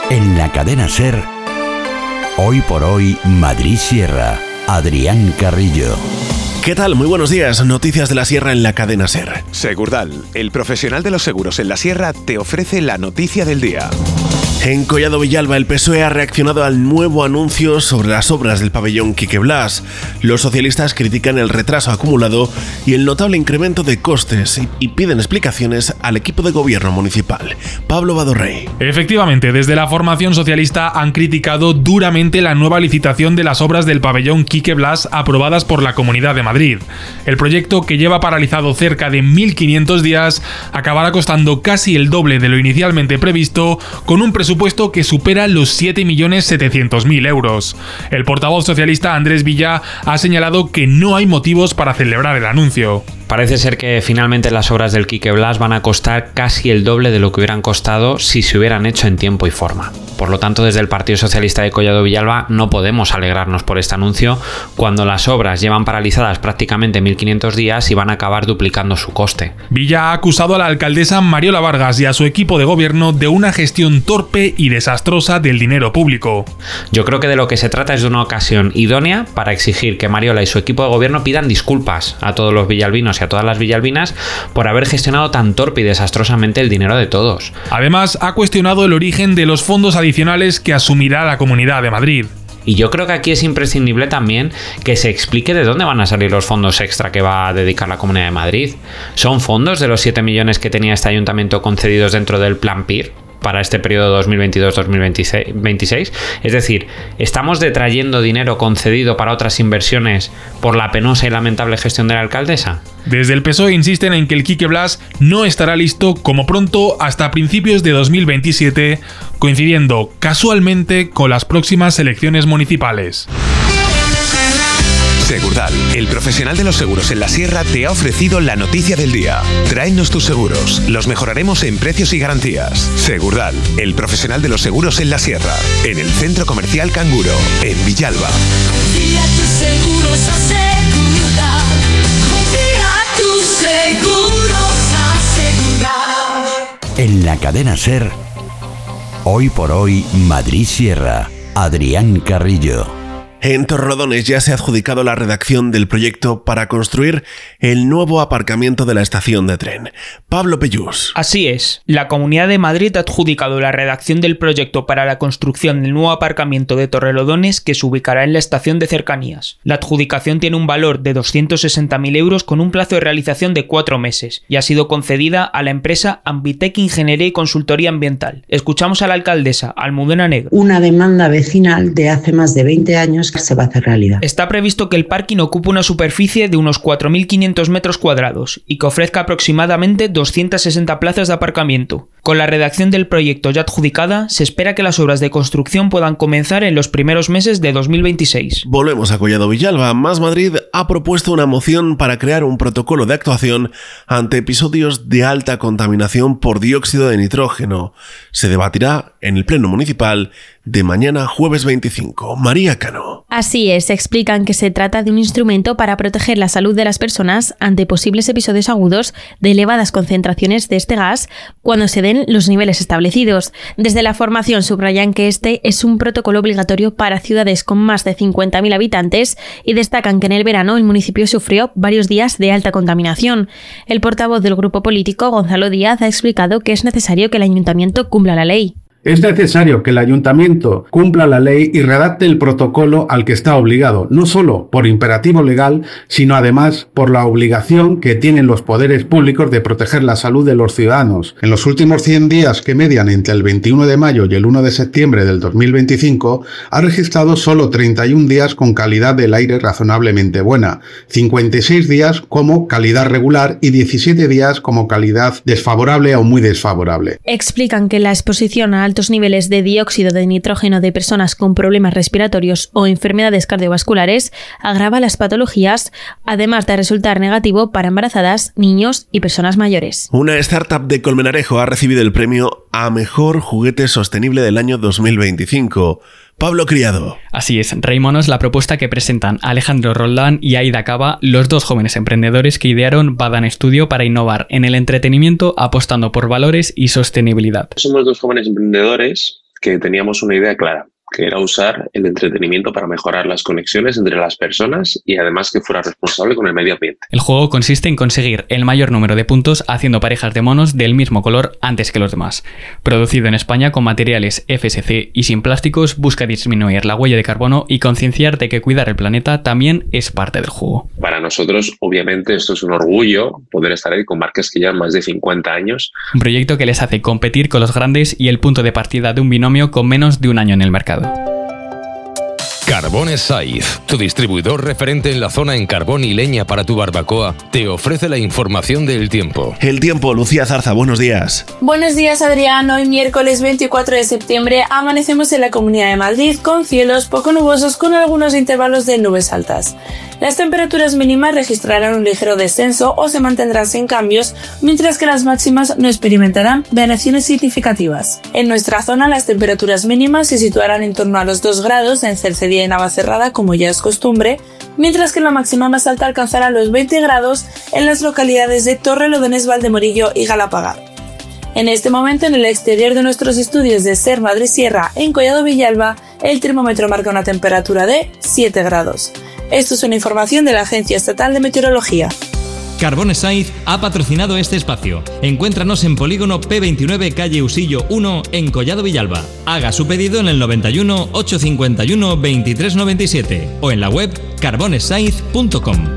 En la cadena SER, Hoy por Hoy, Madrid Sierra, Adrián Carrillo. ¿Qué tal? Muy buenos días. Noticias de la Sierra en la cadena SER. Segurdal, el profesional de los seguros en la Sierra, te ofrece la noticia del día. En Collado Villalba, el PSOE ha reaccionado al nuevo anuncio sobre las obras del pabellón Quique Blas. Los socialistas critican el retraso acumulado y el notable incremento de costes y piden explicaciones al equipo de gobierno municipal. Pablo Badorrey. Efectivamente, desde la formación socialista han criticado duramente la nueva licitación de las obras del pabellón Quique Blas aprobadas por la Comunidad de Madrid. El proyecto, que lleva paralizado cerca de 1.500 días, acabará costando casi el doble de lo inicialmente previsto, con un presupuesto que supera los 7.700.000 euros. El portavoz socialista Andrés Villa ha señalado que no hay motivos para celebrar el anuncio. Parece ser que finalmente las obras del Quique Blas van a costar casi el doble de lo que hubieran costado si se hubieran hecho en tiempo y forma. Por lo tanto, desde el Partido Socialista de Collado Villalba no podemos alegrarnos por este anuncio cuando las obras llevan paralizadas prácticamente 1.500 días y van a acabar duplicando su coste. Villa ha acusado a la alcaldesa Mariola Vargas y a su equipo de gobierno de una gestión torpe y desastrosa del dinero público. Yo creo que de lo que se trata es de una ocasión idónea para exigir que Mariola y su equipo de gobierno pidan disculpas a todos los villalbinos y a todas las villalbinas por haber gestionado tan torpe y desastrosamente el dinero de todos. Además, ha cuestionado el origen de los fondos adicionales que asumirá la Comunidad de Madrid. Y yo creo que aquí es imprescindible también que se explique de dónde van a salir los fondos extra que va a dedicar la Comunidad de Madrid. ¿Son fondos de los 7 millones que tenía este ayuntamiento concedidos dentro del Plan PIR para este periodo 2022-2026? Es decir, ¿estamos detrayendo dinero concedido para otras inversiones por la penosa y lamentable gestión de la alcaldesa? Desde el PSOE insisten en que el Quique Blas no estará listo como pronto hasta principios de 2027, coincidiendo casualmente con las próximas elecciones municipales. Segurdal, el profesional de los seguros en la Sierra, te ha ofrecido la noticia del día. Tráenos tus seguros, los mejoraremos en precios y garantías. Segurdal, el profesional de los seguros en la Sierra, en el Centro Comercial Canguro, en Villalba. Confía tus seguros a Segurdal. Confía tus seguros a Segurdal. En la cadena SER, Hoy por Hoy, Madrid Sierra, Adrián Carrillo. En Torrelodones ya se ha adjudicado la redacción del proyecto para construir el nuevo aparcamiento de la estación de tren. Pablo Pellús. Así es, la Comunidad de Madrid ha adjudicado la redacción del proyecto para la construcción del nuevo aparcamiento de Torrelodones que se ubicará en la estación de cercanías. La adjudicación tiene un valor de 260.000 euros con un plazo de realización de 4 meses y ha sido concedida a la empresa Ambitec Ingeniería y Consultoría Ambiental. Escuchamos a la alcaldesa, Almudena Negro. Una demanda vecinal de hace más de 20 años se va a hacer realidad. Está previsto que el parking ocupe una superficie de unos 4.500 metros cuadrados y que ofrezca aproximadamente 260 plazas de aparcamiento. Con la redacción del proyecto ya adjudicada, se espera que las obras de construcción puedan comenzar en los primeros meses de 2026. Volvemos a Collado Villalba. Más Madrid ha propuesto una moción para crear un protocolo de actuación ante episodios de alta contaminación por dióxido de nitrógeno. Se debatirá en el Pleno Municipal de mañana jueves 25. María Cano. Así es, explican que se trata de un instrumento para proteger la salud de las personas ante posibles episodios agudos de elevadas concentraciones de este gas cuando se den los niveles establecidos. Desde la formación subrayan que este es un protocolo obligatorio para ciudades con más de 50.000 habitantes y destacan que en el verano el municipio sufrió varios días de alta contaminación. El portavoz del grupo político, Gonzalo Díaz, ha explicado que es necesario que el ayuntamiento cumpla la ley. Es necesario que el ayuntamiento cumpla la ley y redacte el protocolo al que está obligado, no solo por imperativo legal, sino además por la obligación que tienen los poderes públicos de proteger la salud de los ciudadanos. En los últimos 100 días que median entre el 21 de mayo y el 1 de septiembre del 2025, ha registrado solo 31 días con calidad del aire razonablemente buena, 56 días como calidad regular y 17 días como calidad desfavorable o muy desfavorable. Explican que la exposición a altos niveles de dióxido de nitrógeno de personas con problemas respiratorios o enfermedades cardiovasculares agrava las patologías, además de resultar negativo para embarazadas, niños y personas mayores. Una startup de Colmenarejo ha recibido el premio a Mejor Juguete Sostenible del año 2025. Pablo Criado. Así es, Raimono es la propuesta que presentan Alejandro Roldán y Aida Cava, los dos jóvenes emprendedores que idearon Badan Studio para innovar en el entretenimiento apostando por valores y sostenibilidad. Somos dos jóvenes emprendedores que teníamos una idea clara, que era usar el entretenimiento para mejorar las conexiones entre las personas y además que fuera responsable con el medio ambiente. El juego consiste en conseguir el mayor número de puntos haciendo parejas de monos del mismo color antes que los demás. Producido en España con materiales FSC y sin plásticos, busca disminuir la huella de carbono y concienciar de que cuidar el planeta también es parte del juego. Para nosotros, obviamente, esto es un orgullo poder estar ahí con marcas que llevan más de 50 años. Un proyecto que les hace competir con los grandes y el punto de partida de un binomio con menos de un año en el mercado. Carbones Saiz, tu distribuidor referente en la zona en carbón y leña para tu barbacoa, te ofrece la información del tiempo. El tiempo, Lucía Zarza, buenos días. Buenos días, Adrián. Hoy miércoles 24 de septiembre amanecemos en la Comunidad de Madrid con cielos poco nubosos con algunos intervalos de nubes altas. Las temperaturas mínimas registrarán un ligero descenso o se mantendrán sin cambios, mientras que las máximas no experimentarán variaciones significativas. En nuestra zona las temperaturas mínimas se situarán en torno a los 2 grados en Cercedilla y Navacerrada, como ya es costumbre, mientras que la máxima más alta alcanzará los 20 grados en las localidades de Torrelodones, Valdemorillo y Galapagar. En este momento, en el exterior de nuestros estudios de SER Madrid Sierra en Collado Villalba, el termómetro marca una temperatura de 7 grados. Esto es una información de la Agencia Estatal de Meteorología. Carbones Saiz ha patrocinado este espacio. Encuéntranos en Polígono P29, calle Usillo 1, en Collado Villalba. Haga su pedido en el 91 851 2397 o en la web carbonessaiz.com.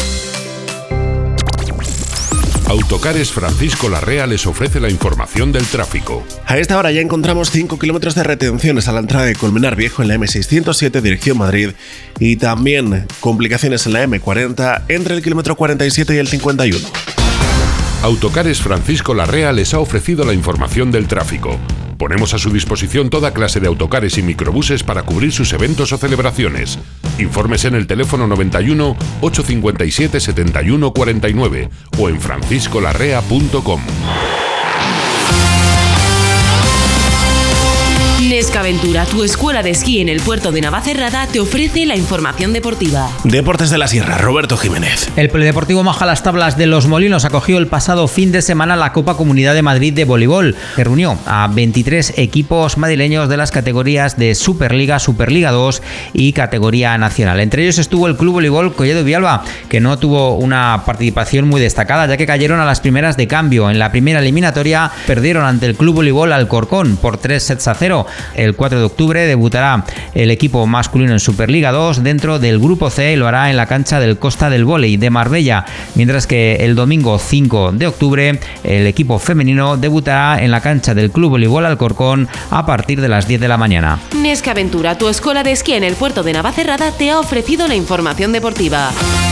Autocares Francisco Larrea les ofrece la información del tráfico. A esta hora ya encontramos 5 kilómetros de retenciones a la entrada de Colmenar Viejo en la M607 dirección Madrid y también complicaciones en la M40 entre el kilómetro 47 y el 51. Autocares Francisco Larrea les ha ofrecido la información del tráfico. Ponemos a su disposición toda clase de autocares y microbuses para cubrir sus eventos o celebraciones. Informes en el teléfono 91 857 71 49 o en franciscolarrea.com. Nescaventura, tu escuela de esquí en el puerto de Navacerrada, te ofrece la información deportiva. Deportes de la Sierra, Roberto Jiménez. El Polideportivo Majalastablas de Los Molinos acogió el pasado fin de semana la Copa Comunidad de Madrid de voleibol, que reunió a 23 equipos madrileños de las categorías de Superliga, Superliga 2 y categoría nacional. Entre ellos estuvo el Club Voleibol Collado Villalba, que no tuvo una participación muy destacada, ya que cayeron a las primeras de cambio. En la primera eliminatoria perdieron ante el Club Voleibol Alcorcón por 3-0. El 4 de octubre debutará el equipo masculino en Superliga 2 dentro del Grupo C y lo hará en la cancha del Costa del Vóley de Marbella, mientras que el domingo 5 de octubre el equipo femenino debutará en la cancha del Club Voleibol Alcorcón a partir de las 10 de la mañana. Nescaventura, tu escuela de esquí en el puerto de Navacerrada, te ha ofrecido la información deportiva.